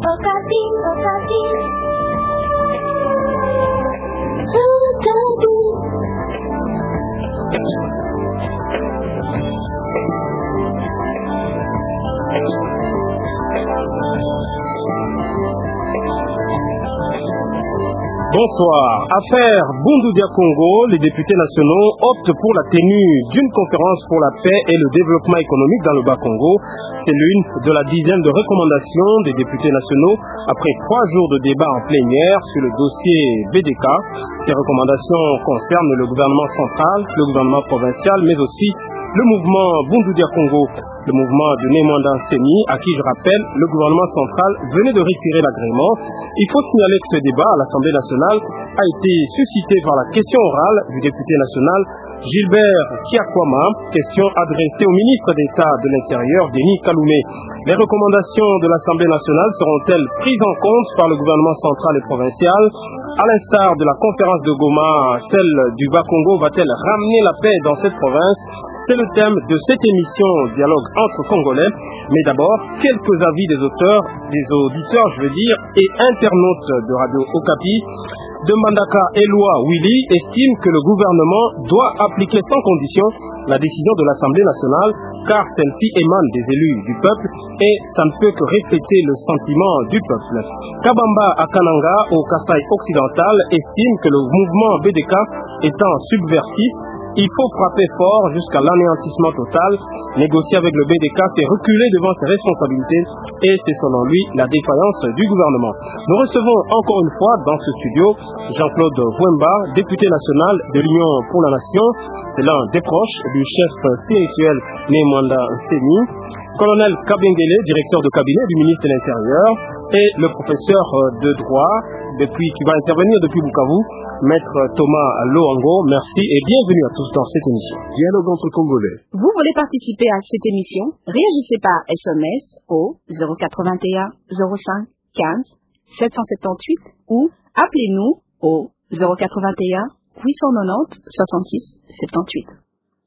Bonsoir. Affaire Bundudia Congo, les députés nationaux optent pour la tenue d'une conférence pour la paix et le développement économique dans le Bas-Congo. C'est l'une de la dizaine de recommandations des députés nationaux après 3 jours de débat en plénière sur le dossier BDK. Ces recommandations concernent le gouvernement central, le gouvernement provincial, mais aussi le mouvement Bundudia Congo, le mouvement de Némanda Nsemi, à qui je rappelle, le gouvernement central venait de retirer l'agrément. Il faut signaler que ce débat à l'Assemblée nationale a été suscité par la question orale du député national Gilbert Kiakwama, question adressée au ministre d'État de l'Intérieur, Denis Kaloumé. Les recommandations de l'Assemblée nationale seront-elles prises en compte par le gouvernement central et provincial? À l'instar de la conférence de Goma, celle du Bas-Congo va-t-elle ramener la paix dans cette province? C'est le thème de cette émission Dialogue entre Congolais. Mais d'abord, quelques avis des auteurs, des auditeurs, et internautes de Radio Okapi. De Mandaka Eloi Willy estime que le gouvernement doit appliquer sans condition la décision de l'Assemblée nationale, car celle-ci émane des élus du peuple et ça ne peut que refléter le sentiment du peuple. Kabamba Akananga au Kasaï occidental estime que le mouvement BDK étant subversif, il faut frapper fort jusqu'à l'anéantissement total. Négocier avec le BDK, c'est reculer devant ses responsabilités et c'est selon lui la défaillance du gouvernement. Nous recevons encore une fois dans ce studio Jean-Claude Wemba, député national de l'Union pour la Nation. C'est l'un des proches du chef spirituel Némanda Nsemi. Colonel Kabengele, directeur de cabinet du ministre de l'Intérieur, et le professeur de droit qui va intervenir depuis Bukavu, Maître Thomas Loango. Merci et bienvenue à tous dans cette émission. Dialogue entre Congolais. Vous voulez participer à cette émission? Réagissez par SMS au 081 05 15 778 ou appelez-nous au 081 890 66 78.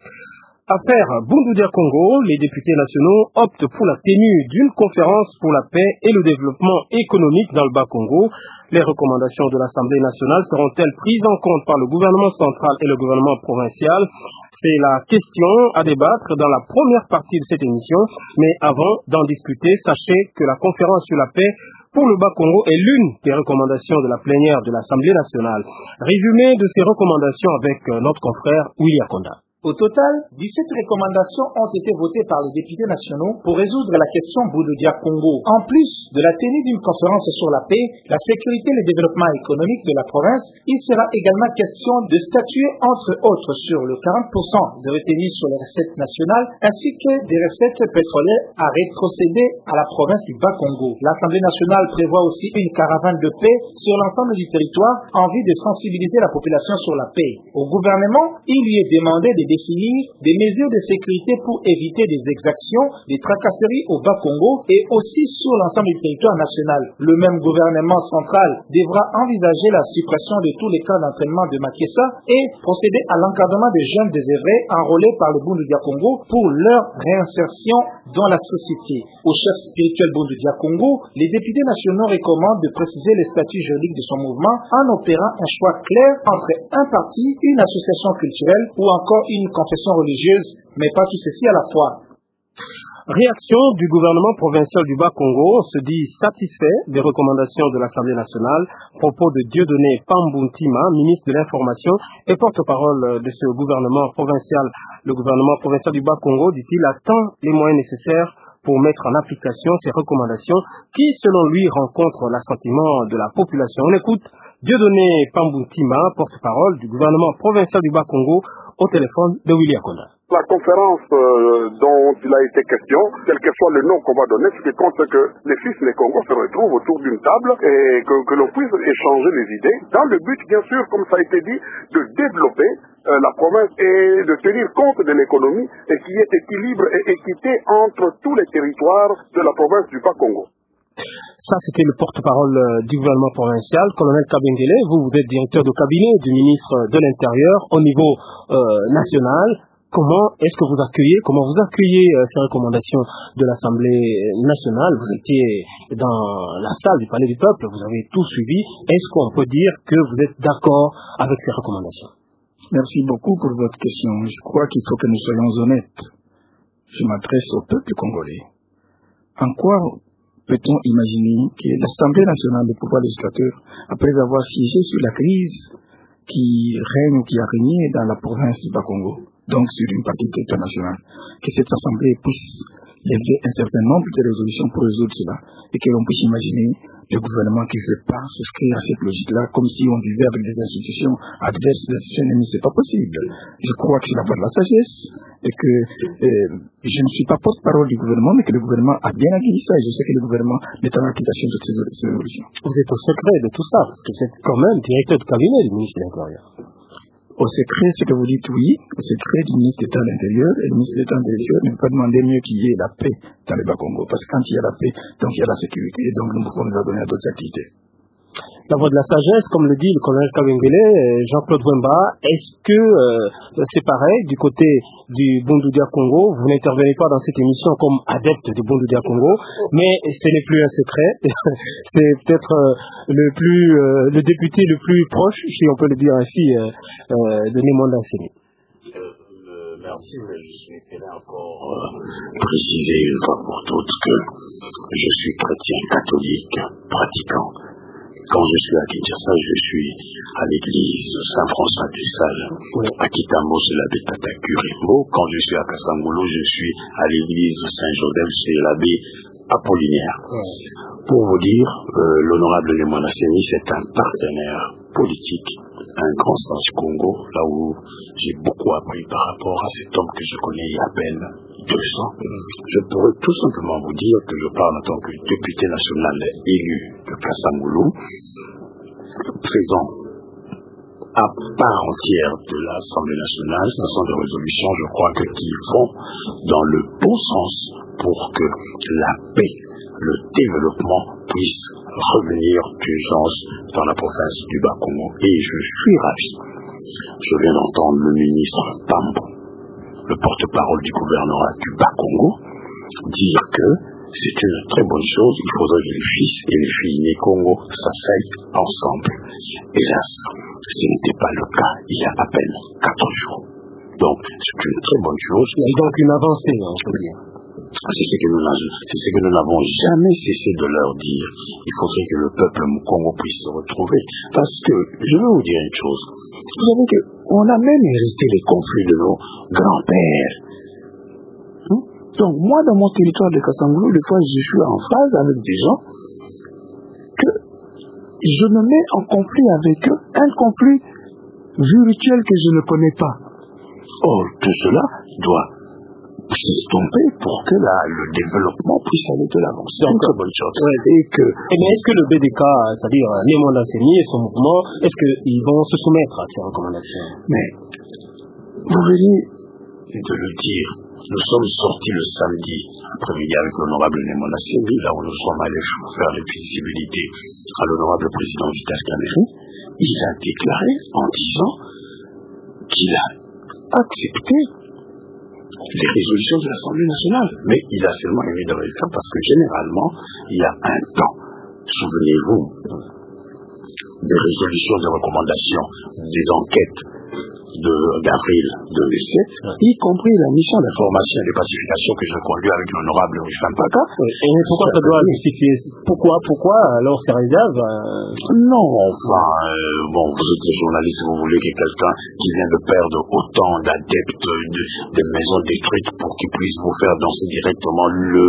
Affaire Bundudia Congo, les députés nationaux optent pour la tenue d'une conférence pour la paix et le développement économique dans le Bas-Congo. Les recommandations de l'Assemblée nationale seront-elles prises en compte par le gouvernement central et le gouvernement provincial? C'est la question à débattre dans la première partie de cette émission. Mais avant d'en discuter, sachez que la conférence sur la paix pour le Bas-Congo est l'une des recommandations de la plénière de l'Assemblée nationale. Résumé de ces recommandations avec notre confrère Willy Akonda. Au total, 17 recommandations ont été votées par les députés nationaux pour résoudre la question Bundudia Congo. En plus de la tenue d'une conférence sur la paix, la sécurité et le développement économique de la province, il sera également question de statuer entre autres sur le 40% de retenue sur les recettes nationales ainsi que des recettes pétrolières à rétrocéder à la province du Bas-Congo. L'Assemblée nationale prévoit aussi une caravane de paix sur l'ensemble du territoire en vue de sensibiliser la population sur la paix. Au gouvernement, il lui est demandé de définir des mesures de sécurité pour éviter des exactions, des tracasseries au Bas-Congo et aussi sur l'ensemble du territoire national. Le même gouvernement central devra envisager la suppression de tous les cas d'entraînement de Makessa et procéder à l'encadrement des jeunes désœuvrés enrôlés par le Bundudia Congo pour leur réinsertion dans la société. Au chef spirituel Bundudia Congo, les députés nationaux recommandent de préciser les statuts juridiques de son mouvement en opérant un choix clair entre un parti, une association culturelle ou encore une confession religieuse, mais pas tout ceci à la fois. Réaction du gouvernement provincial du Bas-Congo se dit satisfait des recommandations de l'Assemblée nationale. Propos de Dieudonné Pambuntima, ministre de l'Information et porte-parole de ce gouvernement provincial. Le gouvernement provincial du Bas-Congo, dit-il, attend les moyens nécessaires pour mettre en application ces recommandations qui, selon lui, rencontrent l'assentiment de la population. On écoute Dieudonné Pambuntima, porte-parole du gouvernement provincial du Bas-Congo, au téléphone de Willy Akonda. La conférence dont il a été question, quel que soit le nom qu'on va donner, ce qui compte, c'est que les fils des Congo se retrouvent autour d'une table et que l'on puisse échanger les idées, dans le but, bien sûr, comme ça a été dit, de développer la province et de tenir compte de l'économie et qu'il y ait équilibre et équité entre tous les territoires de la province du Bas-Congo. Ça, c'était le porte-parole du gouvernement provincial, colonel Kabengele. Vous êtes directeur de cabinet du ministre de l'Intérieur au niveau national. comment vous accueillez ces recommandations de l'Assemblée nationale? Vous étiez dans la salle du Palais du Peuple, vous avez tout suivi. Est-ce qu'on peut dire que vous êtes d'accord avec ces recommandations? Merci beaucoup pour votre question. Je crois qu'il faut que nous soyons honnêtes. Je m'adresse au peuple congolais. En quoi peut-on imaginer que l'Assemblée nationale, le pouvoir législateur, après avoir siégé sur la crise qui règne ou qui a régné dans la province du Bas-Congo, donc sur une partie du territoire national, que cette Assemblée puisse lever un certain nombre de résolutions pour résoudre cela, et que l'on puisse imaginer le gouvernement qui ne veut pas souscrire à cette logique-là, comme si on vivait avec des institutions adverses, des institutions ennemies. C'est pas possible. Je crois que c'est la voie de la sagesse, et que je ne suis pas porte-parole du gouvernement, mais que le gouvernement a bien accueilli ça, et je sais que le gouvernement est en application de ces résolutions. Vous êtes au secret de tout ça, parce que vous êtes quand même directeur de cabinet du ministre de l'Intérieur. Au secret, ce que vous dites, oui, au secret du ministre d'État de l'Intérieur, et le ministre d'État de l'Intérieur ne peut pas demander mieux qu'il y ait la paix dans le Bas-Congo, parce que quand il y a la paix, donc il y a la sécurité, et donc nous pouvons nous adonner à d'autres activités. La voie de la sagesse, comme le dit le colonel Kabengele, Jean-Claude Wemba, est-ce que c'est pareil du côté du Bundu Dia Congo? Vous n'intervenez pas dans cette émission comme adepte du Bundu Dia Congo, mais ce n'est plus un secret. C'est peut-être le député le plus proche, si on peut le dire ainsi, de Némonda Séni. Merci, mais je souhaiterais encore préciser une fois pour toutes que je suis chrétien catholique pratiquant. Quand je suis à Kinshasa, je suis à l'église Saint-François du Sale. À Kitamo, c'est l'abbé Tata Kurimo. Quand je suis à Kasangolo, je suis à l'église Saint-Joseph, c'est l'abbé Apollinaire. Pour vous dire, l'honorable Némonda Séni, c'est un partenaire politique, un grand sage Congo, là où j'ai beaucoup appris par rapport à cet homme que je connais il y a à peine 2 ans. Je pourrais tout simplement vous dire que je parle en tant que député national élu de Kasangolo, présent à part entière de l'Assemblée nationale. Ce sont des résolutions, je crois, qui vont dans le bon sens pour que la paix, le développement puisse revenir d'urgence dans la province du Bas-Congo. Et je suis ravi. Je viens d'entendre le ministre Pambo, le porte-parole du gouvernement du Bas-Congo, dire que c'est une très bonne chose. Il faudrait que les fils et les filles nés Congo s'asseyent ensemble. Hélas, ce n'était pas le cas il y a à peine 4 jours. Donc, c'est une très bonne chose. Il y a donc une avancée, on peut dire. C'est ce que nous n'avons jamais cessé de leur dire. Il faudrait que le peuple Congo puisse se retrouver. Parce que, je vais vous dire une chose. Vous savez qu'on a même hérité les conflits de nos grands-pères. Donc, moi, dans mon territoire de Kasangolo, des fois, je suis en phase avec des gens que je me mets en conflit avec eux, un conflit virtuel que je ne connais pas. Or, tout cela doit s'estomper pour que le développement puisse aller de l'avant. C'est une très bonne chose. Mais est-ce que le BDK, c'est-à-dire Némonda Séni et son mouvement, est-ce qu'ils vont se soumettre à ces recommandations? Mais, vous venez de le dire, nous sommes sortis le samedi après-midi avec l'honorable Némonda Séni, là où nous sommes allés faire les visibilités à l'honorable président Vital Kamerhe. Il a déclaré en disant qu'il a accepté les résolutions de l'Assemblée nationale. Mais il a seulement émis de résultats parce que généralement, il y a un temps, souvenez-vous, des résolutions, des recommandations, des enquêtes d'avril 2007, y compris la mission d'information et de pacification que je conduis avec l'honorable Rifan Paka. Et pourquoi ça doit justifier? Pourquoi alors ces réserves? Non, enfin, bon, vous êtes journaliste, vous voulez que quelqu'un qui vient de perdre autant d'adeptes des maisons détruites pour qu'il puisse vous faire danser directement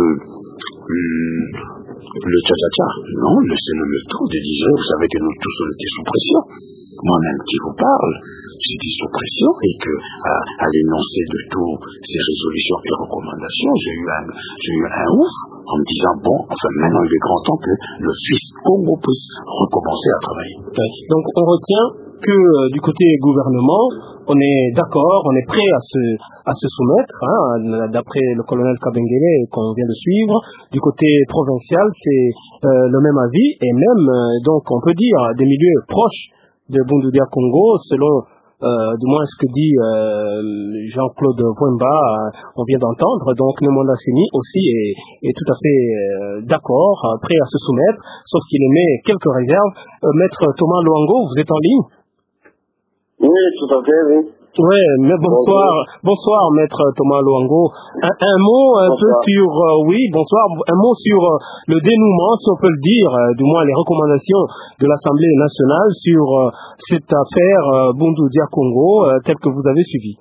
le tcha-tcha-tcha. Non, laissez-le le temps de digérer. Vous savez que nous tous on était sous pression. Moi-même qui vous parle, j'étais sous pression et que à l'énoncé de toutes ces résolutions et recommandations, j'ai eu un ouf en me disant bon, enfin maintenant il est grand temps que le fils Congo puisse recommencer à travailler. Donc on retient que du côté gouvernement, on est d'accord, on est prêt à se soumettre, d'après le colonel Kabengele qu'on vient de suivre. Du côté provincial, c'est le même avis et même, donc on peut dire, des milieux proches de Bundu Dia Congo, selon du moins ce que dit Jean-Claude Wemba, on vient d'entendre. Donc Nemwanda Seni aussi est tout à fait d'accord, prêt à se soumettre, sauf qu'il émet quelques réserves. Maître Thomas Luango, vous êtes en ligne? Oui, tout à fait, oui. Oui, mais bonsoir, maître Thomas Luango. Un mot un peu sur, un mot sur le dénouement, si on peut le dire, du moins les recommandations de l'Assemblée nationale sur cette affaire Bundu Dia Congo, telle que vous avez suivi.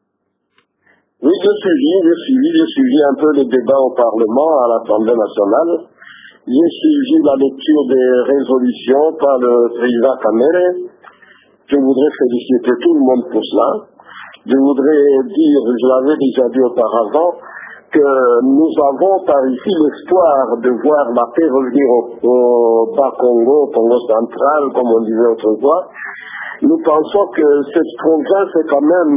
Oui, j'ai suivi un peu les débats au Parlement, à l'Assemblée nationale. J'ai suivi la lecture des résolutions par le président Kamere. Je voudrais féliciter tout le monde pour cela. Je voudrais dire, je l'avais déjà dit auparavant, que nous avons par ici l'espoir de voir la paix revenir au Bas-Congo, au Congo central, comme on disait autrefois. Nous pensons que cette province est quand même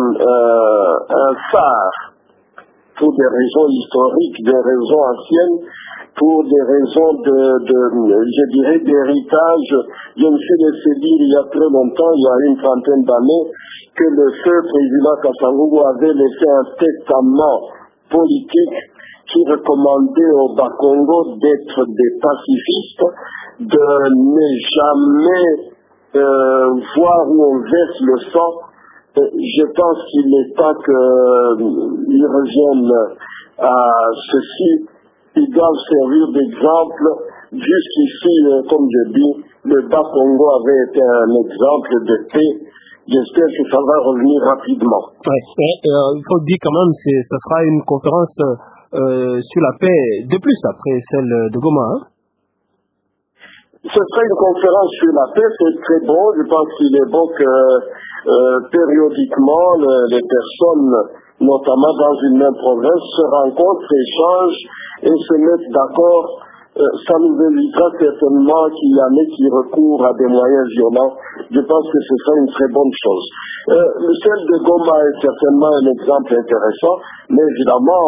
un phare pour des raisons historiques, des raisons anciennes, pour des raisons je dirais, d'héritage. Je me suis laissé dire il y a très longtemps, il y a une trentaine d'années, que le feu président Kasavubu avait laissé un testament politique qui recommandait au Bas-Congo d'être des pacifistes, de ne jamais voir où on verse le sang. Je pense qu'il n'est pas qu'ils reviennent à ceci. Ils doivent servir d'exemple. Jusqu'ici, comme je dis, le Bas-Congo avait été un exemple de paix. J'espère que ça va revenir rapidement. Il faut dire quand même, ça sera une conférence sur la paix de plus après celle de Goma. Hein? Ce sera une conférence sur la paix, c'est très bon. Je pense qu'il est bon que périodiquement les personnes, notamment dans une même province, se rencontrent, échangent et se mettent d'accord. Ça nous évitera certainement qu'il y en ait qui recourent à des moyens violents. Je pense que ce serait une très bonne chose. Celle de Goma est certainement un exemple intéressant, mais évidemment,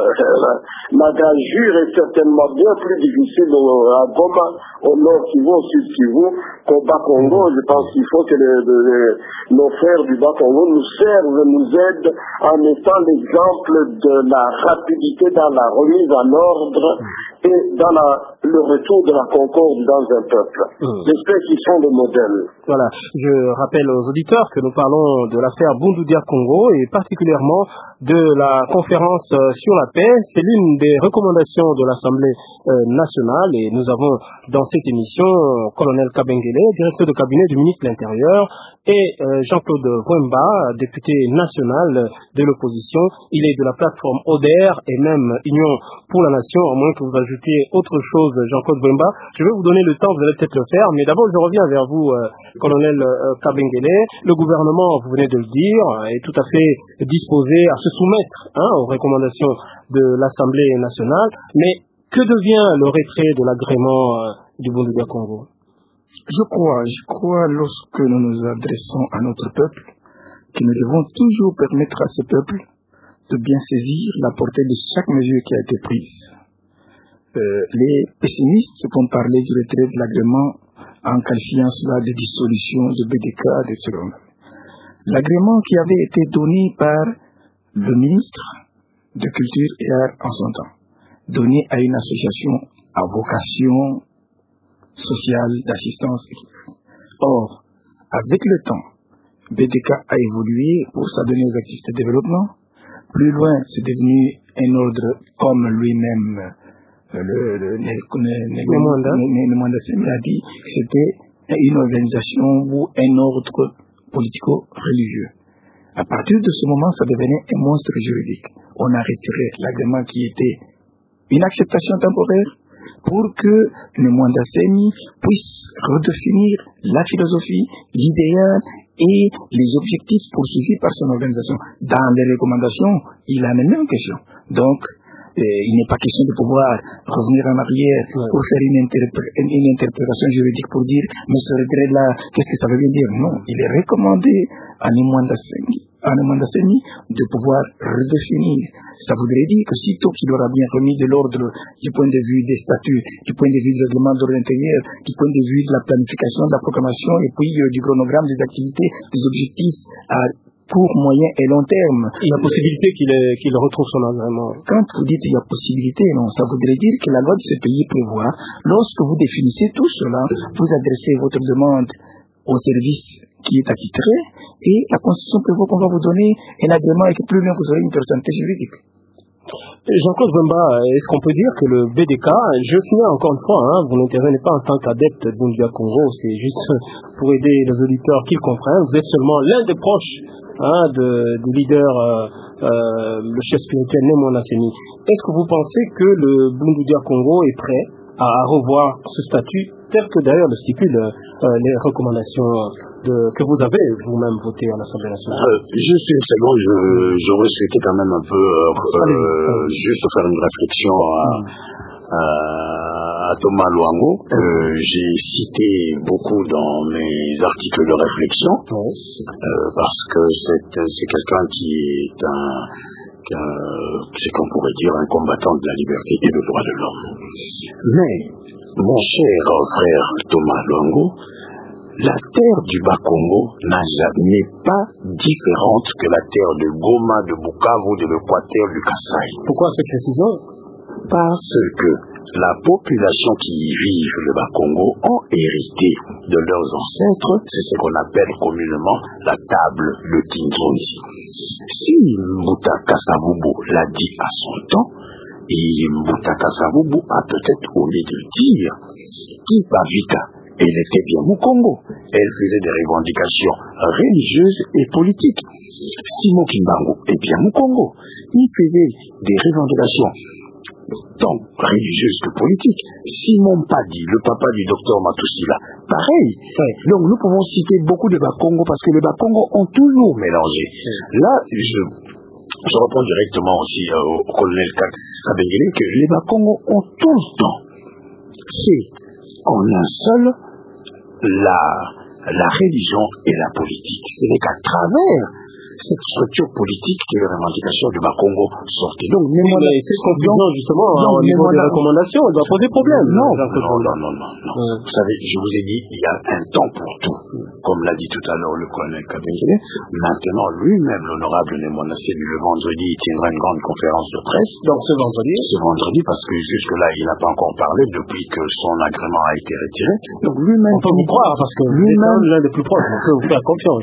la gageure est certainement bien plus difficile à Goma, au nord Kivu, au sud Kivu, qu'au Bas-Congo. Je pense qu'il faut que nos frères du Bas-Congo nous servent, nous aident en étant l'exemple de la rapidité dans la remise en ordre et dans le retour de la concorde dans un peuple. J'espère qu'ils sont le modèle. Voilà, je rappelle aux auditeurs que nous parlons de l'affaire Bundu Dia Congo et particulièrement de la conférence sur la paix. C'est l'une des recommandations de l'Assemblée nationale et nous avons dans cette émission colonel Kabengele, directeur de cabinet du ministre de l'Intérieur, et Jean-Claude Wemba, député national de l'opposition. Il est de la plateforme ODER et même Union pour la Nation, à moins que vous ajoutiez autre chose, Jean-Claude Wemba. Je vais vous donner le temps, vous allez peut-être le faire, mais d'abord je reviens vers vous, colonel Kabengele. Le gouvernement, vous venez de le dire, est tout à fait disposé à se soumettre aux recommandations de l'Assemblée nationale, mais que devient le retrait de l'agrément du Bundu Dia Congo? Je crois, lorsque nous nous adressons à notre peuple, que nous devons toujours permettre à ce peuple de bien saisir la portée de chaque mesure qui a été prise. Les pessimistes vont parler du retrait de l'agrément en qualifiant cela de dissolution de BDK, etc. L'agrément qui avait été donné par le ministre de Culture et Arts en son temps, donné à une association à vocation sociale d'assistance. Or, avec le temps, BDK a évolué pour s'adonner aux activités de développement. Plus loin, c'est devenu un ordre comme lui-même, Nemwanda Seni a dit que c'était une organisation ou un ordre politico-religieux. À partir de ce moment, ça devenait un monstre juridique. On a retiré l'agrément qui était une acceptation temporaire pour que Nemwanda Seni puisse redéfinir la philosophie, l'idéal et les objectifs poursuivis par son organisation. Dans les recommandations, il a la même question. Donc, il n'est pas question de pouvoir revenir en arrière pour faire une interprétation juridique pour dire mais ce regret-là, qu'est-ce que ça veut bien dire? Non, il est recommandé à Nemwanda Seni à Nemwanda-Seni de pouvoir redéfinir. Ça voudrait dire que sitôt qu'il aura bien remis de l'ordre du point de vue des statuts, du point de vue du règlement d'ordre intérieur, du point de vue de la planification, de la proclamation et puis du chronogramme des activités, des objectifs à court, moyen et long terme. Il y a possibilité qu'il retrouve son agrément. Quand vous dites il y a possibilité, non, ça voudrait dire que la loi de ce pays prévoit, lorsque vous définissez tout cela, vous adressez votre demande au service qui est attitré et la Constitution prévoit qu'on va vous donner un agrément et que plus loin vous aurez une personnalité juridique. Jean-Claude Bemba, est-ce qu'on peut dire que le BDK, je signale encore une fois, vous n'intervenez pas en tant qu'adepte d'Undia Congo, c'est juste pour aider les auditeurs qu'ils comprennent, vous êtes seulement l'un des proches du leader, le chef spirituel Nemwanda-Seni. Est-ce que vous pensez que le Bundudia Congo est prêt à revoir ce statut tel que d'ailleurs le stipule les recommandations que vous avez vous-même votées à l'Assemblée nationale? Juste une seconde, j'aurais souhaité quand même un peu juste faire une réflexion à Thomas Luango, que j'ai cité beaucoup dans mes articles de réflexion, parce que c'est quelqu'un qui est c'est qu'on pourrait dire un combattant de la liberté et des droits de l'homme. Mais, mon cher frère Thomas Luango, la terre du Bas-Congo n'est pas différente que la terre de Goma, de Bukavu, de l'Équateur, du Kasaï. Pourquoi cette précision? Parce que la population qui y vit le Bas-Congo ont hérité de leurs ancêtres, c'est ce qu'on appelle communément la table de Kinshasa. Si Mbutaka Savubu l'a dit à son temps, et Mbutaka Savubu a peut-être oublié de dire Kipavika, elle était bien au Congo. Elle faisait des revendications religieuses et politiques. Simon Kimbangu est bien au Congo. Il faisait des revendications tant religieuses que politiques. Simon Padi, le papa du docteur Matusila, pareil. Donc nous pouvons citer beaucoup de Bas-Congo parce que les Bas-Congo ont toujours mélangé. Là, je réponds directement aussi au colonel Kabengele que les Bas-Congo ont tout le temps fait en un seul la religion et la politique. Ce n'est qu'à travers cette structure politique que les revendications du Bas-Congo sortaient. Donc, cette conclusion, justement, au niveau des recommandations, elle doit poser problème. Non. Vous savez, je vous ai dit, il y a un temps pour tout. Comme l'a dit tout à l'heure le colonel Kabengele. Maintenant, lui-même, l'honorable Nemwanda-Seni, le vendredi, il tiendra une grande conférence de presse. Donc, ce vendredi, parce que jusque-là, il n'a pas encore parlé depuis que son agrément a été retiré. Donc, lui-même... On peut vous croire, parce que lui-même, l'un des plus proches, on peut vous faire confiance.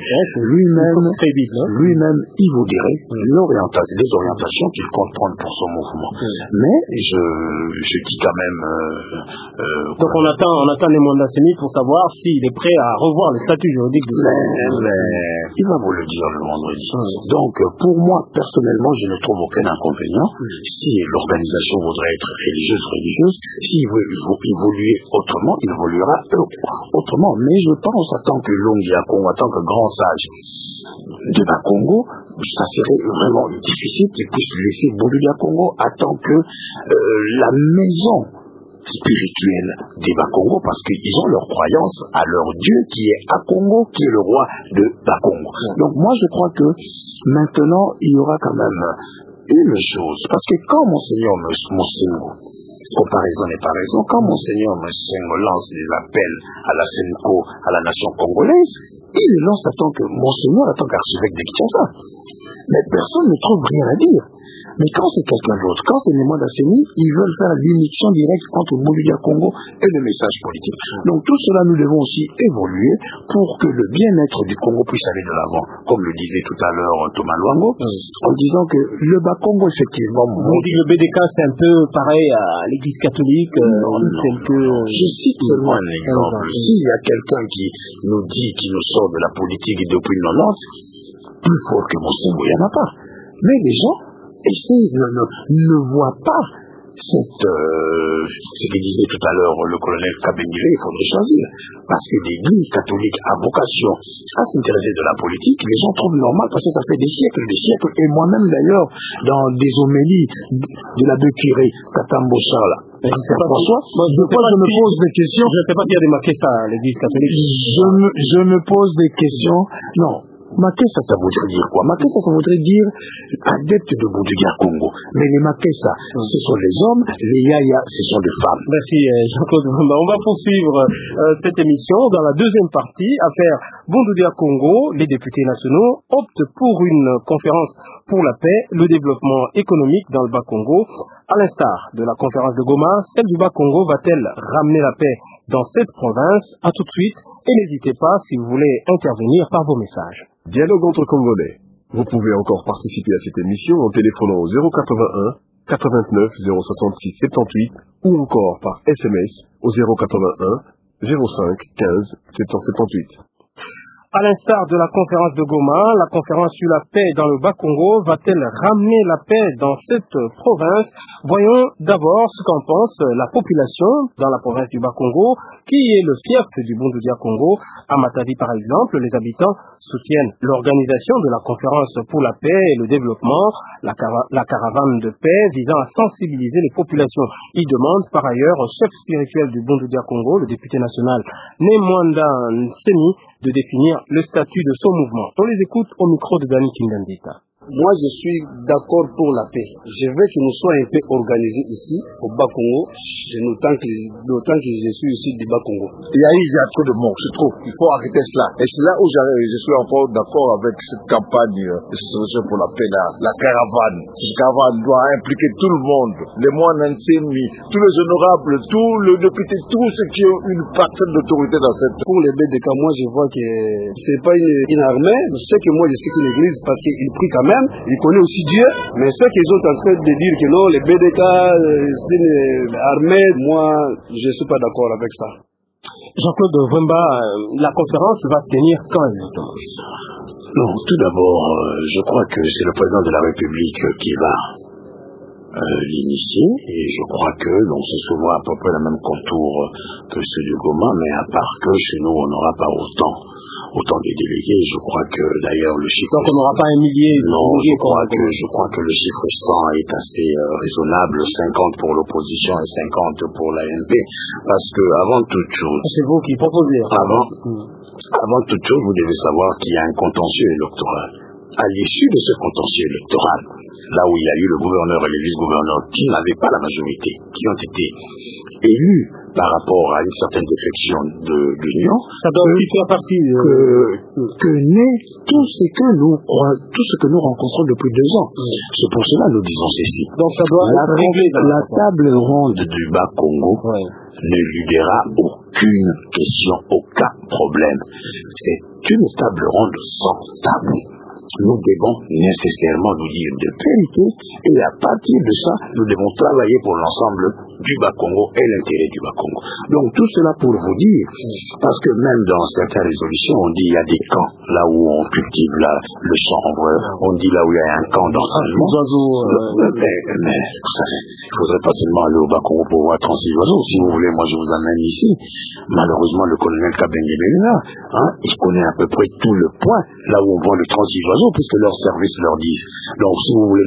Lui-même, il vous dirait les orientations qu'il compte prendre pour son mouvement. Mais je dis quand même... Donc on attend Nemwanda-Seni pour savoir s'il est prêt à revoir le statut juridique de il va vous le dire le vendredi. Donc pour moi, personnellement, je ne trouve aucun inconvénient. Si l'organisation voudrait être religieuse, s'il veut évoluer autrement, il évoluera autrement. Mais je pense, en tant que Longiakongo, en tant que grand sage de Bas-Congo, ça serait vraiment difficile qu'il puisse laisser Bundudia Congo en tant que la maison spirituelle des Bas-Congo, parce qu'ils ont leur croyance à leur Dieu qui est à Congo, qui est le roi de Bas-Congo. Donc moi je crois que maintenant il y aura quand même une chose, parce que quand Monseigneur Mosengo, comparaison n'est pas raison, quand Monseigneur Mosengo lance des appels à la SENCO, à la nation congolaise, il lance en tant que Monseigneur, en tant qu'archevêque de Kinshasa. Mais personne ne trouve rien à dire. Mais quand c'est quelqu'un d'autre, quand c'est Nemwanda-Seni, ils veulent faire l'union directe entre Bundudia Congo et le message politique. Donc tout cela, nous devons aussi évoluer pour que le bien-être du Congo puisse aller de l'avant. Comme le disait tout à l'heure Thomas Luango, en disant que le Bas-Congo, effectivement... On dit que le BDK, c'est un peu pareil à l'Église catholique. Je cite seulement un exemple. S'il y a quelqu'un qui nous dit, qui nous sort de la politique depuis 90, plus fort que Mosengo, il n'y en a pas. Mais les gens ne voient pas ce que disait tout à l'heure le colonel Kabengele, il faudrait choisir. Parce que l'Église catholique a vocation à s'intéresser de la politique, les gens trouvent normal parce que ça fait des siècles, et moi-même d'ailleurs, dans des homélies de l'abbé curé Katambo Charles, je ne sais pas pourquoi je me pose des questions. Je ne sais pas s'il y a des maquettes à l'Église catholique. Je me pose des questions. Non. Makessa, ça voudrait dire quoi? Makessa, ça voudrait dire adepte de Bundudia Congo. Mais les Makessa, ce sont les hommes, les Yaya, ce sont les femmes. Merci Jean-Claude Vamba. On va poursuivre cette émission dans la deuxième partie. Affaire Bundudia Congo, les députés nationaux optent pour une conférence pour la paix, le développement économique dans le Bas-Congo. À l'instar de la conférence de Goma, celle du Bas-Congo va-t-elle ramener la paix dans cette province? À tout de suite et n'hésitez pas si vous voulez intervenir par vos messages. Dialogue entre Congolais. Vous pouvez encore participer à cette émission en téléphonant au 081 89 066 78 ou encore par SMS au 081 05 15 778. À l'instar de la conférence de Goma, la conférence sur la paix dans le Bas-Congo va-t-elle ramener la paix dans cette province? Voyons d'abord ce qu'en pense la population dans la province du Bas-Congo, qui est le fief du Bundudia Congo. À Matadi, par exemple, les habitants soutiennent l'organisation de la conférence pour la paix et le développement, la caravane de paix visant à sensibiliser les populations. Ils demandent par ailleurs au chef spirituel du Bundudia Congo, le député national Nemwanda Nsemi, de définir le statut de son mouvement. On les écoute au micro de Dani Kindandita. Moi, je suis d'accord pour la paix. Je veux que nous soyons un peu organisés ici, au Bas-Congo, d'autant que je suis ici du Bas-Congo. Il y a trop de morts, c'est trop. Il faut arrêter cela. Et c'est là où je suis encore d'accord avec cette campagne de solution pour la paix, la caravane. Cette caravane doit impliquer tout le monde, les moines enseignés, tous les honorables, tous les députés, tous ceux qui ont une partie d'autorité dans cette... Pour les BDK, moi, je vois que c'est pas une armée. Je sais que moi, je sais que l'église, parce qu'il prie quand même. Il connaît aussi Dieu, mais ceux qui sont en train de dire que non, les BDK, c'est une armée, moi, je ne suis pas d'accord avec ça. Jean-Claude Vamba, la conférence va tenir quand exactement? Non, tout d'abord, je crois que c'est le président de la République qui va l'initier, et je crois que l'on se souvient à peu près le même contour que celui du Goma, mais à part que chez nous, on n'aura pas autant de délégués. Je crois que d'ailleurs le chiffre... Donc on n'aura pas un millier? Non, je crois que le chiffre 100 est assez raisonnable, 50 pour l'opposition et 50 pour l'ANP, parce que avant toute chose... C'est vous qui proposez. Avant toute chose, vous devez savoir qu'il y a un contentieux électoral. À l'issue de ce contentieux électoral, là où il y a eu le gouverneur et les vice-gouverneurs qui n'avaient pas la majorité, qui ont été élus par rapport à une certaine défection de l'Union, ça doit aussi faire partie que naît tout ce que nous rencontrons depuis 2 ans. C'est pour cela que nous disons ceci. Donc ça doit la table ronde du Bas-Congo ne lidera aucune question, aucun problème. C'est une table ronde sans tabou. Nous devons nécessairement nous dire de vérité et à partir de ça, nous devons travailler pour l'ensemble du Bas-Congo et l'intérêt du Bas-Congo. Donc tout cela pour vous dire, parce que même dans certaines résolutions, on dit il y a des camps, là où on cultive le chanvre, on dit là où il y a un camp d'enseignement. Mais vous savez, il ne faudrait pas seulement aller au Bas-Congo pour voir 36 oiseaux. Si vous voulez, moi je vous amène ici. Malheureusement, le colonel Kabengele est là. Il connaît à peu près tout le point, là où on voit le 36 oiseaux, puisque leurs services leur disent. Donc si vous voulez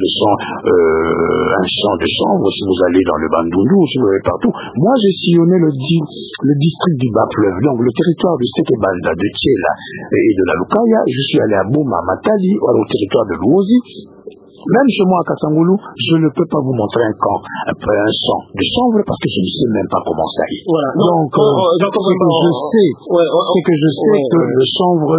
un champ de chanvre, si vous allez dans le Bandundu, si vous allez partout. Moi j'ai sillonné le district du Bas-Fleuve, donc le territoire de Sekebalda, de Thiela et de la Lukaya. Je suis allé à Bouma, Matadi, au territoire de Luozi. Même chez moi à Kasangoulou, je ne peux pas vous montrer un camp après un champ de chanvre parce que je ne sais même pas comment ça y est. Voilà. Donc, ce que je sais, que le chanvre,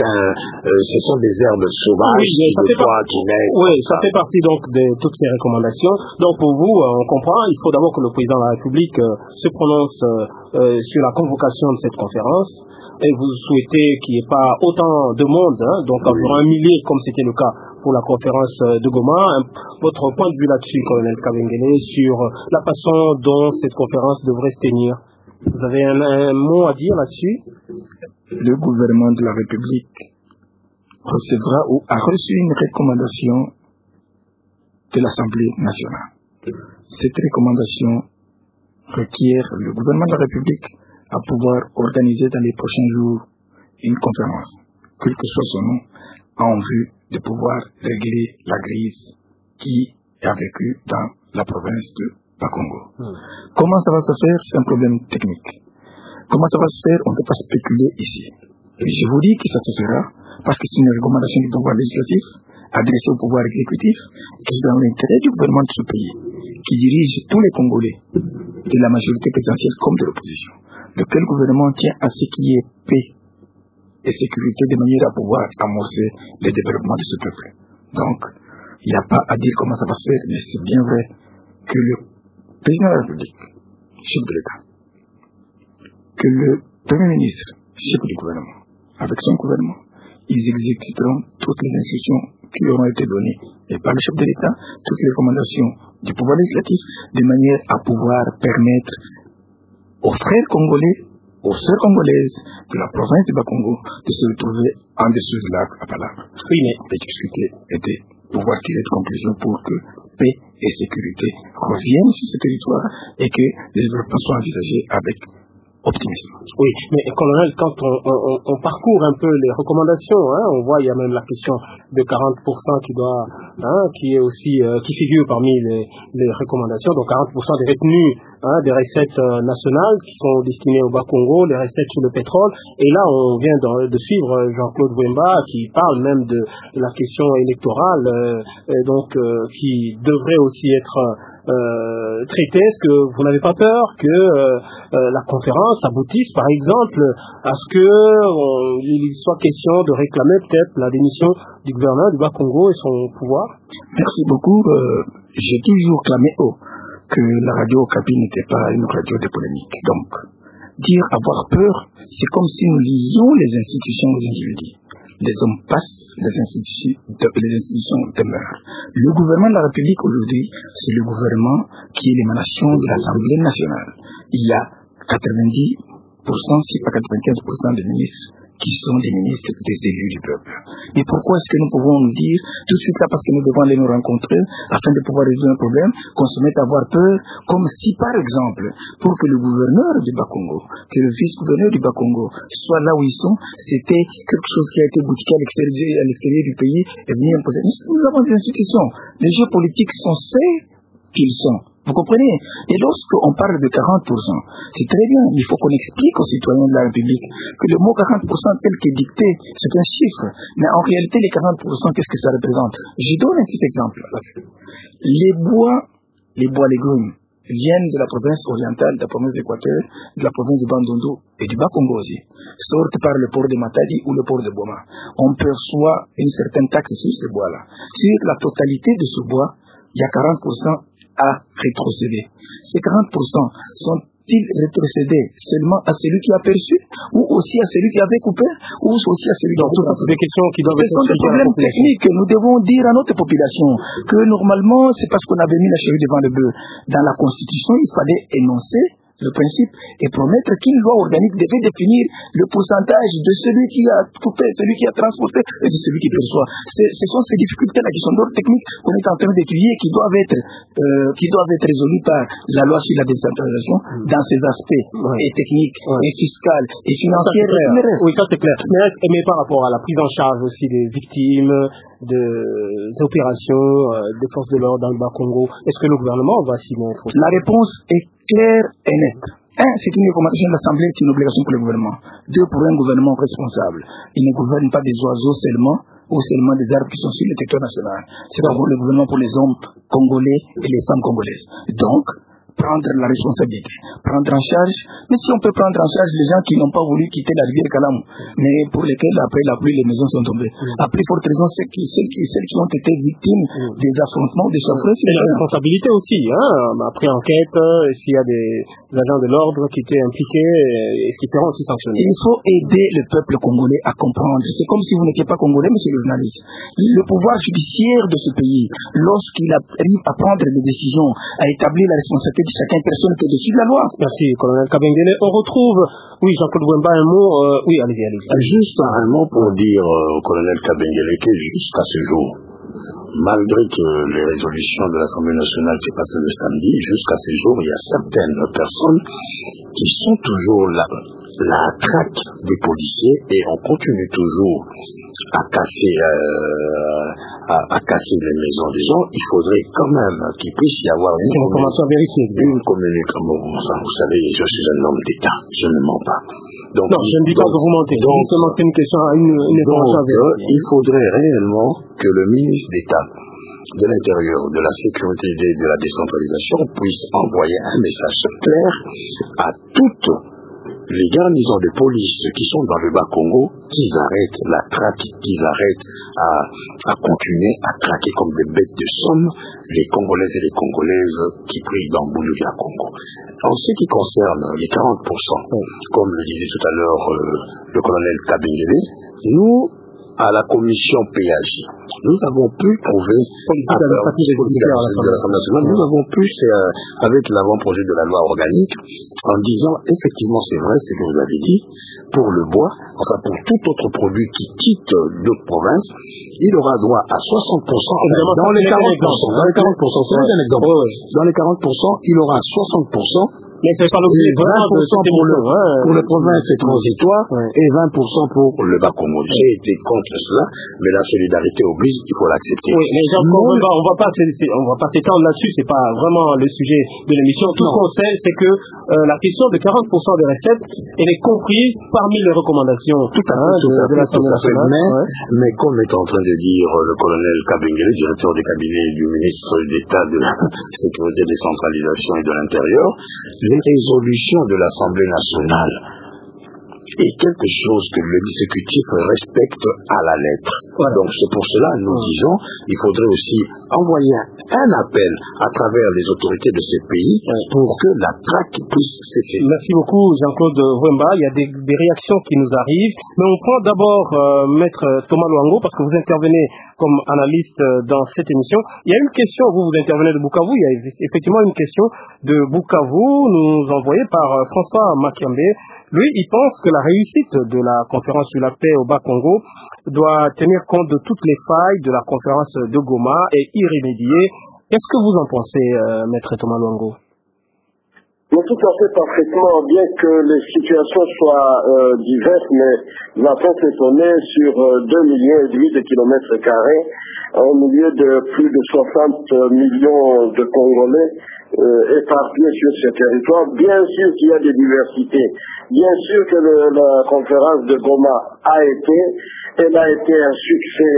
ce sont des herbes sauvages qui naissent. Oui, ça fait partie donc de toutes ces recommandations. Donc pour vous, on comprend, il faut d'abord que le président de la République se prononce sur la convocation de cette conférence. Et vous souhaitez qu'il n'y ait pas autant de monde, donc environ 1 millier comme c'était le cas pour la conférence de Goma. Votre point de vue là-dessus, colonel Kabengele, sur la façon dont cette conférence devrait se tenir. Vous avez un mot à dire là-dessus? Le gouvernement de la République recevra ou a reçu une recommandation de l'Assemblée nationale. Cette recommandation requiert le gouvernement de la République à pouvoir organiser dans les prochains jours une conférence, quel que soit son nom, en vue de pouvoir régler la crise qui a vécu dans la province de Bas-Congo. Comment ça va se faire? C'est un problème technique. Comment ça va se faire? On ne peut pas spéculer ici. Et je vous dis que ça se fera parce que c'est une recommandation du pouvoir législatif adressée au pouvoir exécutif, qui est dans l'intérêt du gouvernement de ce pays, qui dirige tous les Congolais, de la majorité présidentielle comme de l'opposition, lequel gouvernement tient à ce qu'il y ait paix et sécurité de manière à pouvoir amorcer le développement de ce peuple. Donc, il n'y a pas à dire comment ça va se faire, mais c'est bien vrai que le président de la République, chef de l'État, que le Premier ministre, chef du gouvernement, avec son gouvernement, ils exécuteront toutes les instructions qui leur ont été données et par le chef de l'État, toutes les recommandations du pouvoir législatif, de manière à pouvoir permettre aux frères congolais, aux sœurs congolaises de la province du Bas-Congo de se retrouver en dessous de l'arc à Palabra. Oui, mais de discuter et de pouvoir tirer des conclusions pour que paix et sécurité reviennent sur ce territoire et que le développement soit envisagé avec optimisme. Oui, mais colonel, quand on parcourt un peu les recommandations, on voit il y a même la question de 40% qui est aussi qui figure parmi les recommandations, donc 40% des retenues des recettes nationales qui sont destinées au Bas-Congo, les recettes sur le pétrole. Et là, on vient de suivre Jean-Claude Wemba qui parle même de la question électorale, qui devrait aussi être traité. Est-ce que vous n'avez pas peur que la conférence aboutisse, par exemple, à ce que il soit question de réclamer peut-être la démission du gouverneur du Bas-Congo et son pouvoir? Merci beaucoup. J'ai toujours clamé haut que la radio Okapi n'était pas une radio de polémique. Donc, dire avoir peur, c'est comme si nous lisions les institutions aux individus. Les hommes passent, les institutions demeurent. Le gouvernement de la République aujourd'hui, c'est le gouvernement qui est l'émanation de l'Assemblée nationale. Il y a 90%, si pas 95% des ministres qui sont des ministres des élus du peuple. Mais pourquoi est-ce que nous pouvons nous dire tout de suite là, parce que nous devons aller nous rencontrer afin de pouvoir résoudre un problème, qu'on se mette à avoir peur, comme si par exemple, pour que le gouverneur du Bas-Congo, que le vice-gouverneur du Bas-Congo soit là où ils sont, c'était quelque chose qui a été boutiqué à l'extérieur du pays et venu imposer. Nous avons des institutions. Les jeux politiques sont ceux qu'ils sont. Vous comprenez? Et lorsqu'on parle de 40%, c'est très bien, il faut qu'on explique aux citoyens de la République que le mot 40% tel qu'est dicté, c'est un chiffre. Mais en réalité, les 40%, qu'est-ce que ça représente? Je donne un petit exemple. Les bois légumes viennent de la province orientale, de la province d'Équateur, de la province de Bandundu et du Bas-Congo aussi, sortent par le port de Matadi ou le port de Boma. On perçoit une certaine taxe sur ces bois-là. Sur la totalité de ce bois, il y a 40% à rétrocéder. Ces 40% sont-ils rétrocédés seulement à celui qui a perçu ou aussi à celui qui avait coupé ou aussi à celui qui a tout coupé? Des questions qui doivent être. Ce sont des problèmes techniques. Nous devons dire à notre population que normalement, c'est parce qu'on avait mis la charrue devant le bœuf. Dans la Constitution, il fallait énoncer le principe et promettre qu'une loi organique devait définir le pourcentage de celui qui a coupé, celui qui a transporté et de celui qui perçoit. Ce sont ces difficultés-là qui sont d'ordre technique qu'on est en train d'étudier, qui doivent être résolues par la loi sur la décentralisation dans ses aspects et techniques, et fiscales, et financiers. Oui, ça c'est clair. Mais par rapport à la prise en charge aussi des victimes, des opérations des forces de l'ordre dans le Bas-Congo, est-ce que le gouvernement va s'y mettre? La réponse est claire et nette. 1, c'est une recommandation de l'Assemblée, c'est une obligation pour le gouvernement. 2, pour un gouvernement responsable. Il ne gouverne pas des oiseaux seulement, ou seulement des arbres qui sont sur le territoire national. C'est d'abord le gouvernement pour les hommes congolais et les femmes congolaises. Donc, prendre la responsabilité, prendre en charge, mais si on peut prendre en charge les gens qui n'ont pas voulu quitter la rivière Kalamou, mais pour lesquels après la pluie les maisons sont tombées. Après forte raison, celles qui ont été victimes des affrontements, des souffrances. C'est la responsabilité aussi, après enquête, s'il y a des agents de l'ordre qui étaient impliqués, est-ce qu'ils seront aussi sanctionnés? Il faut aider le peuple congolais à comprendre. C'est comme si vous n'étiez pas congolais, monsieur le journaliste. Le pouvoir judiciaire de ce pays, lorsqu'il arrive à prendre des décisions, à établir la responsabilité de chacune personne qui est dessus de la loi. Merci, colonel Kabengele. On retrouve, oui, Jean-Claude Wemba, un mot, oui, allez-y. Juste un mot pour dire au colonel Kabengele que jusqu'à ce jour, malgré que les résolutions de l'Assemblée nationale s'est passées le samedi, jusqu'à ce jour, il y a certaines personnes qui sont toujours là. La traque des policiers et on continue toujours à casser, à à casser les maisons des gens, il faudrait quand même qu'il puisse y avoir une communication. Vous savez, je suis un homme d'État, je ne mens pas. Donc, non, je ne dis pas que vous mentez. Donc, c'est une question à une information. Il faudrait réellement que le ministre d'État de l'Intérieur, de la Sécurité et de la Décentralisation puisse envoyer un message clair à toutes les garnisons de police qui sont dans le Bas-Congo, qu'ils arrêtent la traque, qu'ils arrêtent à continuer à traquer comme des bêtes de somme les Congolaises et les Congolaises qui prient dans Boulouya Congo. En ce qui concerne les 40%, comme le disait tout à l'heure le colonel Kabengele, nous, à la commission PAJ, nous avons pu prouver à l'Assemblée nationale, nous avons pu, avec l'avant-projet de la loi organique, en disant, effectivement, c'est vrai, c'est ce que vous avez dit, pour le bois, enfin pour tout autre produit qui quitte d'autres provinces, il aura droit à 60%, dans les 40%, c'est un exemple, dans les 40%, il aura 60%, mais c'est pas l'objet 20% pour les provinces transitoires et 20% pour le Bas-Congo. J'ai été contre cela, mais la solidarité oblige, il faut l'accepter. Oui, mais on va pas s'étendre là-dessus, c'est pas vraiment le sujet de l'émission. Tout ce qu'on sait, c'est que la question de 40% des recettes, elle est comprise parmi les recommandations de l'Assemblée nationale. Mais comme est en train de dire le colonel Kabengele, directeur du cabinet du ministre d'État de la Sécurité, Décentralisation et de l'Intérieur, les résolutions de l'Assemblée nationale est quelque chose que l'exécutif respecte à la lettre. Donc c'est pour cela nous disons il faudrait aussi envoyer un appel à travers les autorités de ces pays pour que la traque puisse s'effectuer. Merci beaucoup Jean-Claude Wemba. Il y a des réactions qui nous arrivent, mais on prend d'abord Maître Thomas Luango parce que vous intervenez comme analyste dans cette émission. Il y a une question, vous intervenez de Bukavu, il y a effectivement une question de Bukavu nous envoyée par François Makiambe. Lui, il pense que la réussite de la conférence sur la paix au Bas-Congo doit tenir compte de toutes les failles de la conférence de Goma et y remédier. Qu'est-ce que vous en pensez, Maître Thomas Luango? Mais tout à fait parfaitement, bien que les situations soient diverses, mais va pas s'étonner sur 2,5 millions de kilomètres carrés, au milieu de plus de 60 millions de Congolais éparpillés sur ce territoire. Bien sûr qu'il y a des diversités. Bien sûr que la conférence de Goma elle a été un succès,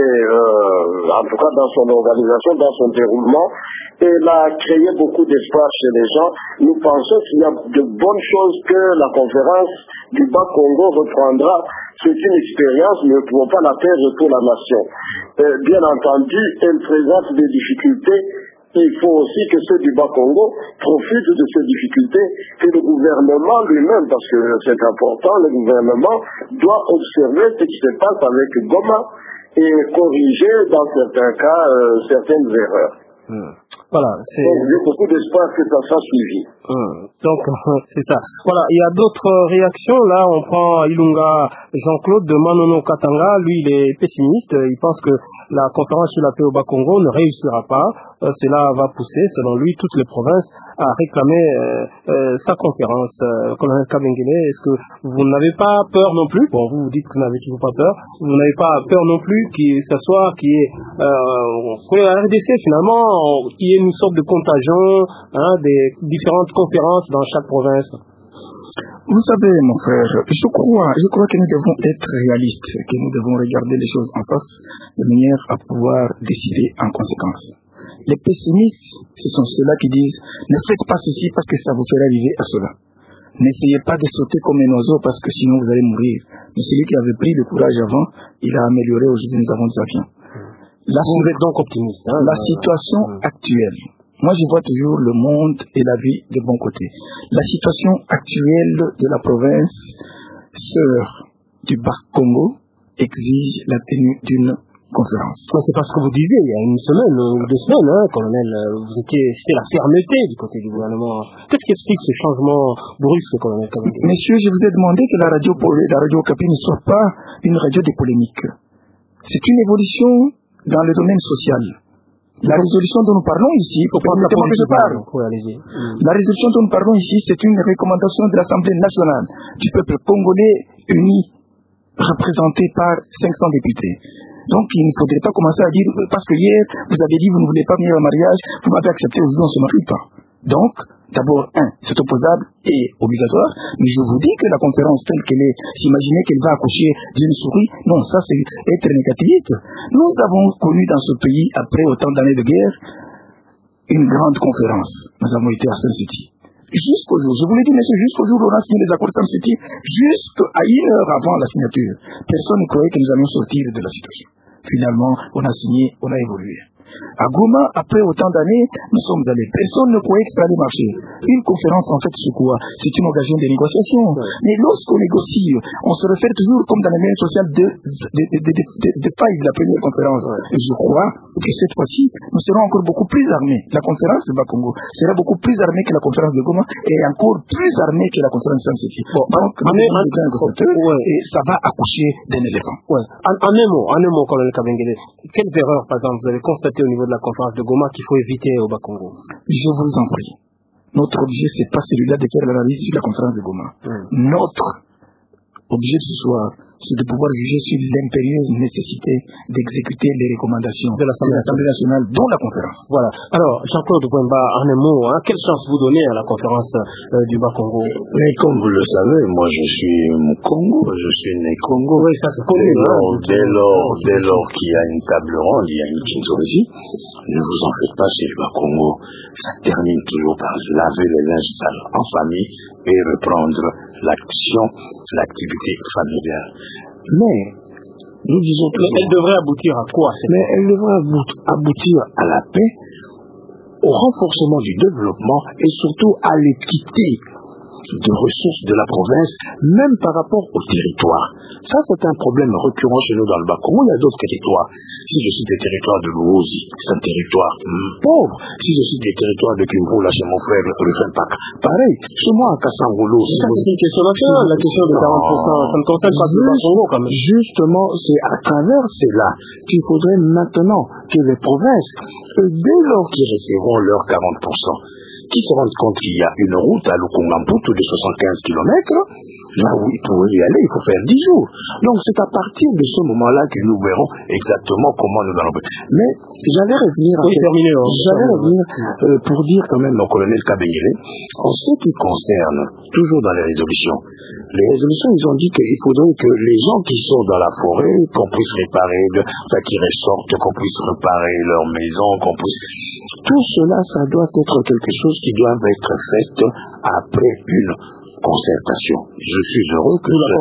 en tout cas dans son organisation, dans son déroulement. Elle a créé beaucoup d'espoir chez les gens. Nous pensons qu'il y a de bonnes choses que la conférence du Bas-Congo reprendra. C'est une expérience, mais nous ne pouvons pas la perdre pour la nation. Bien entendu, elle présente des difficultés. Il faut aussi que ceux du Bas-Congo profitent de ces difficultés, que le gouvernement lui-même, parce que c'est important, le gouvernement doit observer ce qui se passe avec Goma et corriger dans certains cas certaines erreurs. Voilà, j'ai beaucoup d'espoir que ça soit suivi. Donc, c'est ça. Voilà, il y a d'autres réactions. Là, on prend Ilunga Jean-Claude de Manono Katanga. Lui, il est pessimiste. Il pense que la conférence sur la paix au Bas-Congo ne réussira pas. Cela va pousser, selon lui, toutes les provinces à réclamer sa conférence. Colonel Kabengele, est-ce que vous n'avez pas peur non plus? Bon, vous dites que vous n'avez toujours pas peur. Vous n'avez pas peur non plus qu'il y ait la RDC, finalement, qu'il y ait une sorte de contagion des différentes conférences dans chaque province? Vous savez, mon frère, je crois que nous devons être réalistes, que nous devons regarder les choses en face de manière à pouvoir décider en conséquence. Les pessimistes, ce sont ceux-là qui disent « Ne faites pas ceci parce que ça vous fera arriver à cela. N'essayez pas de sauter comme un oiseau parce que sinon vous allez mourir. » Mais celui qui avait pris le courage avant, il a amélioré. Aujourd'hui, nous avons des avions. Vous êtes donc optimiste. La situation actuelle. Moi, je vois toujours le monde et la vie de bon côté. La situation actuelle de la province sœur du Bas-Congo exige la tenue d'une conférence. C'est parce que vous disiez il y a une semaine ou 2 semaines, colonel, c'était la fermeté du côté du gouvernement. Qu'est-ce qui explique ce changement brusque, colonel? Messieurs, je vous ai demandé que la radio Okapi ne soit pas une radio de polémique. C'est une évolution dans le domaine social. La résolution dont nous parlons ici, la résolution dont nous parlons ici, c'est une recommandation de l'Assemblée nationale du peuple congolais uni, représenté par 500 députés. Donc il ne faudrait pas commencer à dire parce que hier vous avez dit vous ne voulez pas venir au mariage, vous m'avez accepté, aujourd'hui on ne se marie pas. Donc d'abord, c'est opposable et obligatoire, mais je vous dis que la conférence telle qu'elle est, imaginez qu'elle va accoucher d'une souris, non, ça c'est être négativiste. Nous avons connu dans ce pays, après autant d'années de guerre, une grande conférence. Nous avons été à Sun City. Jusqu'au jour, je vous l'ai dit, monsieur, jusqu'au jour où on a signé les accords de Sun City, jusqu'à une heure avant la signature, personne ne croyait que nous allions sortir de la situation. Finalement, on a signé, on a évolué. À Goma, après autant d'années, nous sommes allés. Personne ne croyait que ça allait marcher. Une conférence, en fait, c'est quoi? C'est une occasion de négociation. Mais lorsqu'on négocie, on se réfère toujours comme dans les moyens sociaux de faille de la première conférence. Et je crois que cette fois-ci, nous serons encore beaucoup plus armés. La conférence de Bas-Congo sera beaucoup plus armée que la conférence de Goma et encore plus armée que la conférence de Sun City. Donc, et ça va accoucher d'un éléphant. En un mot, colonel Kabengele, quelles erreurs, par exemple, vous avez constaté au niveau de la conférence de Goma qu'il faut éviter au Bas-Congo? Je vous en prie. Notre objet, c'est pas celui-là de faire l'analyse sur la conférence de Goma. Notre objet de ce soir, c'est de pouvoir juger sur l'impérieuse nécessité d'exécuter les recommandations de l'Assemblée nationale, dont la conférence. Voilà. Alors, Jean-Claude Bouemba, en un mot, quelle chance vous donnez à la conférence du Bas-Congo? Mais comme vous le savez, moi je suis Congo, je suis né Congo. Oui, ça c'est connu. Dès lors qu'il y a une table ronde, il y a une Kinshasa. Ne vous en faites pas, c'est le Bas-Congo. Ça termine toujours par laver les linges sales en famille et reprendre l'activité familiale. Mais nous disons que elle devrait aboutir à quoi? Mais elle devrait aboutir à la paix, au renforcement du développement et surtout à l'équité de ressources de la province, même par rapport au territoire. Ça, c'est un problème récurrent chez nous dans le Bas-Congo. Il y a d'autres territoires. Si je cite les territoires de Louosi, c'est un territoire pauvre. Si je cite les territoires de Kimbo, là, chez mon frère, le Fempak, pareil. Chez moi, à Kassangolo, c'est une question nationale, la question de 40%. Ça ne concerne pas le Bas-Congo, quand même. Justement, c'est à travers cela qu'il faudrait maintenant que les provinces, dès lors qu'ils recevront leurs 40%, qui se rendent compte qu'il y a une route à Lukungamputu de 75 km, là où pour y aller, il faut faire 10 jours. Donc c'est à partir de ce moment-là que nous verrons exactement comment nous allons. Mais j'allais revenir pour dire quand même au colonel Kabengele, en ce qui concerne, toujours dans les résolutions, ils ont dit qu'il faudrait que les gens qui sont dans la forêt, qu'on puisse réparer, qui ressortent, qu'on puisse réparer leur maison, qu'on puisse... Tout cela, ça doit être quelque chose qui doit être fait après une concertation. Je suis heureux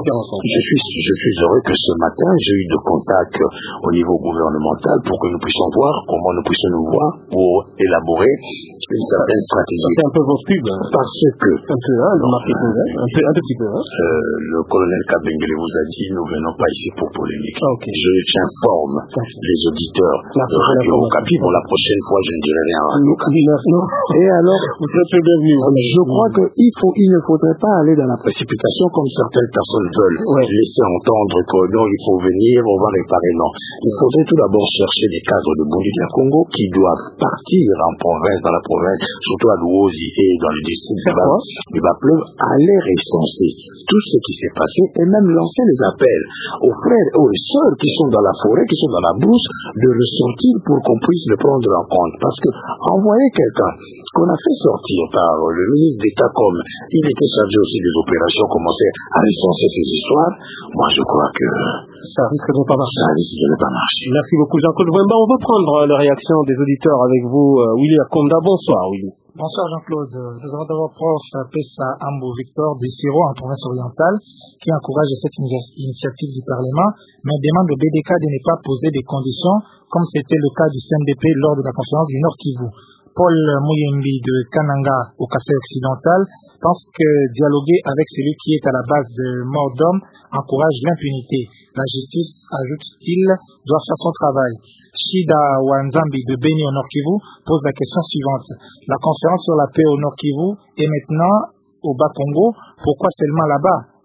que ce matin, j'ai eu de contact au niveau gouvernemental pour que nous puissions voir comment nous puissions nous voir pour élaborer une certaine stratégie. C'est un peu votre pub. Parce que un petit peu. Le colonel Kabengele vous a dit, nous venons pas ici pour polémique. J'informe les auditeurs de Radio Okapi. Pour la prochaine fois, je ne dirai rien à Radio Okapi. Et alors, vous serez très bienvenue. Je crois qu'il ne faudrait pas aller dans la précipitation comme certaines personnes veulent laisser entendre que non, il faut venir, on va réparer. Non. Il faudrait tout d'abord chercher des cadres de Bundu de Congo qui doivent partir en province, dans la province, surtout à Louosi et dans le district du Bas-Fleuve, aller recenser tout ce qui s'est passé et même lancer les appels aux frères et aux sœurs qui sont dans la forêt, qui sont dans la brousse, de ressortir pour qu'on puisse le prendre en compte. Parce que envoyer quelqu'un qu'on a fait sortir par le ministre d'État comme il était chargé aussi des opérations, commencer à recenser ces histoires, moi je crois que ça risque de ne pas marcher. Merci beaucoup Jean-Claude Bouemba. On va prendre la réaction des auditeurs avec vous, Willy Akonda. Bonsoir Willy. Bonsoir Jean-Claude. Nous avons d'abord prof Pessa Ambo Victor d'Issiro en province orientale qui encourage cette initiative du Parlement, mais demande au BDK de ne pas poser des conditions comme c'était le cas du CNDP lors de la conférence du Nord Kivu. Paul Mouyembi de Kananga au Kassai occidental pense que dialoguer avec celui qui est à la base de mort d'homme encourage l'impunité. La justice, ajoute-t-il, doit faire son travail. Shida Wanzambi de Beni au Nord Kivu pose la question suivante. La conférence sur la paix au Nord Kivu est maintenant au Bas-Congo. Pourquoi seulement là-bas?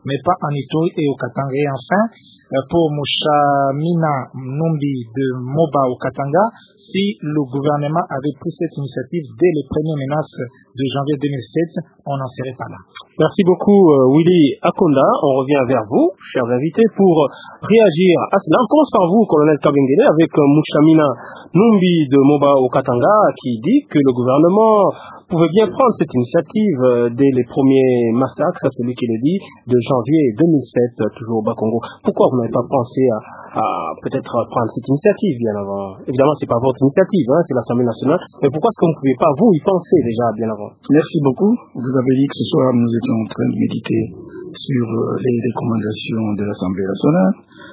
mais pas en Ituri et au Katanga. Et enfin, pour Moushamina Numbi de Moba au Katanga, si le gouvernement avait pris cette initiative dès les premières menaces de janvier 2007, on n'en serait pas là. Merci beaucoup Willy Akonda. On revient vers vous, chers invités, pour réagir à cela. On commence par vous, colonel Kabengele, avec Moushamina Numbi de Moba au Katanga, qui dit que le gouvernement pouvait bien prendre cette initiative dès les premiers massacres, ça c'est lui qui le dit, de janvier 2007, toujours au Bas-Congo. Pourquoi vous n'avez pas pensé à peut-être prendre cette initiative bien avant? Évidemment, c'est pas votre initiative, hein, c'est l'Assemblée nationale, mais pourquoi est-ce que vous ne pouvez pas, vous, y penser déjà bien avant? Merci beaucoup. Vous avez dit que ce soir, nous étions en train de méditer sur les recommandations de l'Assemblée nationale.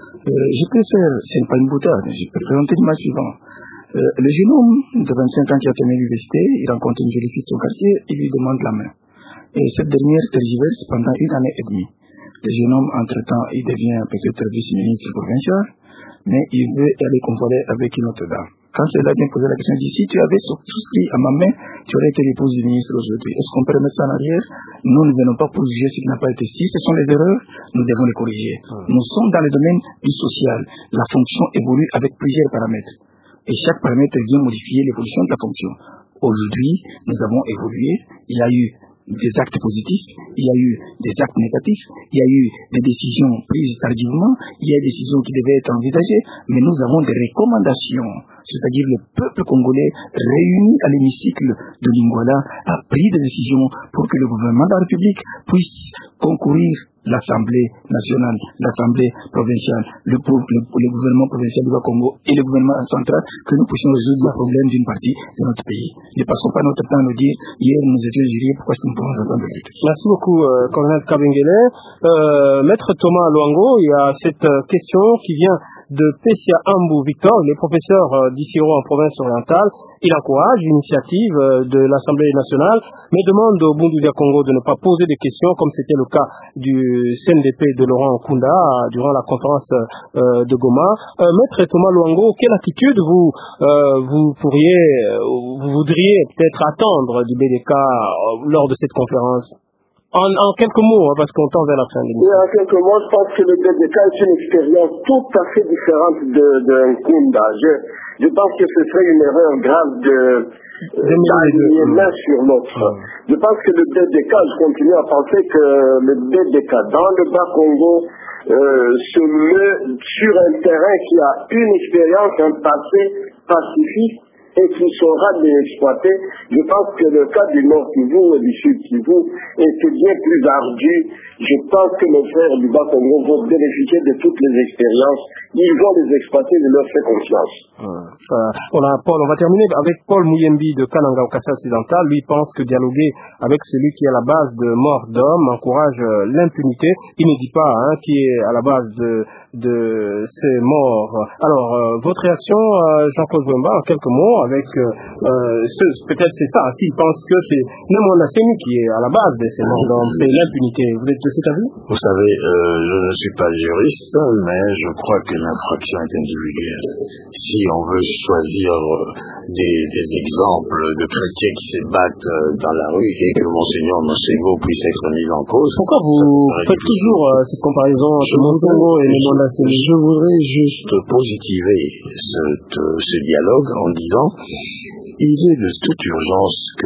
Je préfère, ce n'est pas une boutade, je peux présenter l'image suivante. Le jeune homme de 25 ans qui a terminé l'université, il rencontre une jolie fille de son quartier, il lui demande la main. Et cette dernière tergiverse pendant 1 année et demie. Le jeune homme, entre-temps, il devient peut-être vice-ministre provincial, mais il veut aller convoler avec une autre dame. Quand elle a bien posé la question, il dit, si tu avais souscrit à ma main, tu aurais été l'épouse du ministre aujourd'hui. Est-ce qu'on peut remettre ça en arrière? Nous ne venons pas pour juger ce qui n'a pas été. Si ce sont les erreurs, nous devons les corriger. Nous sommes dans le domaine du social. La fonction évolue avec plusieurs paramètres. Et chaque paramètre vient modifier l'évolution de la fonction. Aujourd'hui, nous avons évolué. Il y a eu des actes positifs, il y a eu des actes négatifs, il y a eu des décisions prises tardivement, il y a des décisions qui devaient être envisagées, mais nous avons des recommandations, c'est-à-dire le peuple congolais réuni à l'hémicycle de Lingwala a pris des décisions pour que le gouvernement de la République puisse concourir l'Assemblée nationale, l'Assemblée provinciale, le gouvernement provincial du Bas-Congo et le gouvernement central, que nous puissions résoudre le problème d'une partie de notre pays. Ne passons pas notre temps à nous dire, hier nous étions jurés, pourquoi est-ce que nous pouvons attendre de suite? Merci beaucoup, colonel Kabengele. Maître Thomas Luango, il y a cette question qui vient de Pessia Ambou Victor, il est professeur d'Isiro en province orientale. Il encourage l'initiative de l'Assemblée nationale, mais demande au Bundu dia Congo de ne pas poser des questions, comme c'était le cas du CNDP de Laurent Nkunda durant la conférence de Goma. Maître Thomas Luango, quelle attitude vous voudriez peut-être attendre du BDK lors de cette conférence? En quelques mots, hein, parce qu'on tend vers la fin de l'émission. En quelques mots, je pense que le BDK est une expérience tout à fait différente de Nkunda. Je pense que ce serait une erreur grave d'aligner l'un sur l'autre. Je pense que le BDK, je continue à penser que le BDK dans le Bas-Congo se met sur un terrain qui a une expérience, un passé pacifique, et qui saura l'exploiter. Je pense que le cas du Nord Kivu et du Sud Kivu était bien plus ardu. Je pense que nos frères du Bas-Congo vont bénéficier de toutes les expériences. Ils vont les exploiter, je leur fais confiance. On va terminer avec Paul Mouyembi de Kananga au Kassai occidental. Lui pense que dialoguer avec celui qui est à la base de mort d'homme encourage l'impunité. Il ne dit pas qui est à la base de ces morts. Alors, votre réaction, Jean-Claude Wemba, en quelques mots, avec peut-être c'est ça, s'il pense que c'est même on a CENI qui est à la base de ces morts d'homme, c'est l'impunité. Vous êtes de cet avis? Vous savez, je ne suis pas juriste, mais je crois que l'infraction est individuelle. Si on veut choisir des exemples de chrétiens qui se battent dans la rue et que Monseigneur Monsego puisse être mis en cause. Pourquoi vous faites toujours cette comparaison entre Monsego et les mondes ACMI? Je voudrais juste positiver ce dialogue en disant il est de toute urgence que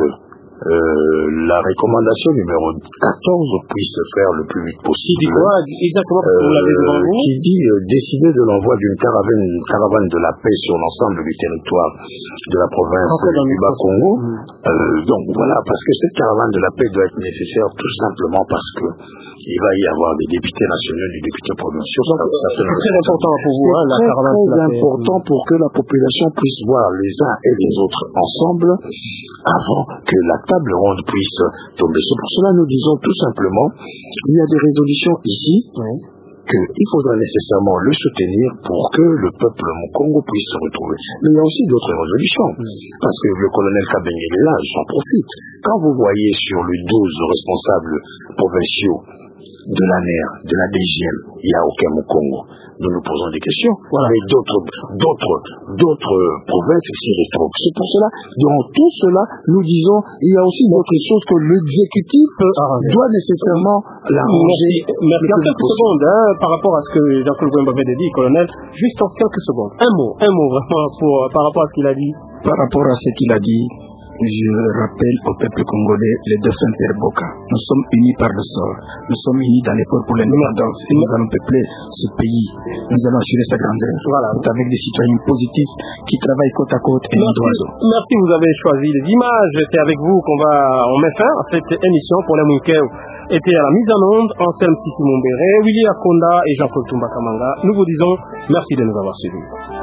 la recommandation numéro 14 puisse se faire le plus vite possible. Exactement, vous l'avez devant vous. Qui dit décider de l'envoi d'une caravane de la paix sur l'ensemble du territoire de la province du Bas-Congo. Donc voilà, parce que cette caravane de la paix doit être nécessaire tout simplement parce que il va y avoir des députés nationaux et des députés provinciaux. C'est très important pour vous, la caravane de la paix. C'est très important pour que la population puisse voir les uns et les autres ensemble avant que la table ronde puisse tomber. C'est pour cela que nous disons tout simplement qu'il y a des résolutions ici qu'il faudra nécessairement le soutenir pour que le peuple Congo puisse se retrouver. Mais il y a aussi d'autres résolutions. Parce que le colonel Kabengele est là, j'en profite. Quand vous voyez sur le 12 responsable provinciaux de l'ANER, de la DGM, il n'y a aucun au Congo. Nous nous posons des questions. Voilà. Mais d'autres provinces s'y retrouvent. C'est pour cela, durant tout cela, nous disons, il y a aussi d'autres choses que l'exécutif doit nécessairement l'arranger. Merci. En quelques secondes, par rapport à ce que Jean-Claude Wemba avait dit, colonel, juste en quelques secondes. Un mot vraiment par rapport à ce qu'il a dit. Par rapport à ce qu'il a dit, je rappelle au peuple congolais les deux Père Boka. Nous sommes unis par le sort. Nous sommes unis dans l'effort pour l'indépendance. Et nous allons peupler ce pays. Nous allons assurer sa grandeur. Voilà. C'est avec des citoyens positifs qui travaillent côte à côte et Merci, vous avez choisi les images. C'est avec vous qu'on met fin à cette émission pour les Mounkeo. Était à la mise en onde Anselme Sissi Mombere, Willy Akonda et Jean-Claude Tumba Kamanga. Nous vous disons merci de nous avoir suivis.